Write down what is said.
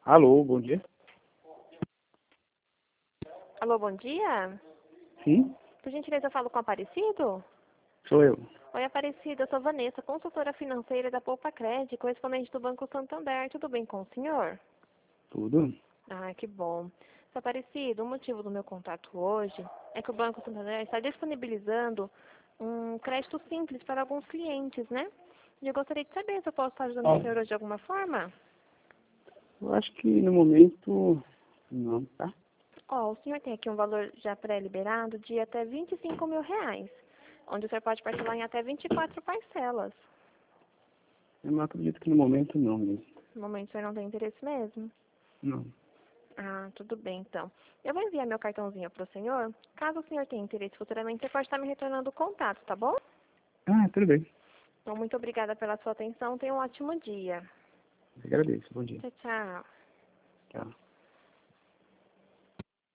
Alô, bom dia. Alô, bom dia. Sim, Por gentileza, eu falo com o Aparecido? sou eu. Oi, Aparecido, eu sou Vanessa, consultora financeira da Poupa Crédito, correspondente do Banco Santander. Tudo bem com o senhor? Tudo? Ah, que bom. Seu Aparecido, o motivo do meu contato hoje é que o Banco Santander está disponibilizando um crédito simples para alguns clientes, né? E eu gostaria de saber se eu posso estar ajudando o senhor hoje de alguma forma. Eu acho que no momento não, tá? Ó, o senhor tem aqui um valor já pré-liberado de até R$ 25.000, onde o senhor pode parcelar em até 24 parcelas. Eu não acredito que no momento não mesmo. No momento o senhor não tem interesse mesmo? Não. Ah, tudo bem então. Eu vou enviar meu cartãozinho para o senhor. Caso o senhor tenha interesse futuramente, você pode estar me retornando o contato, tá bom? Ah, tudo bem. Então, muito obrigada pela sua atenção. Tenha um ótimo dia. Agradeço. Bom dia. Tchau, tchau. Tchau.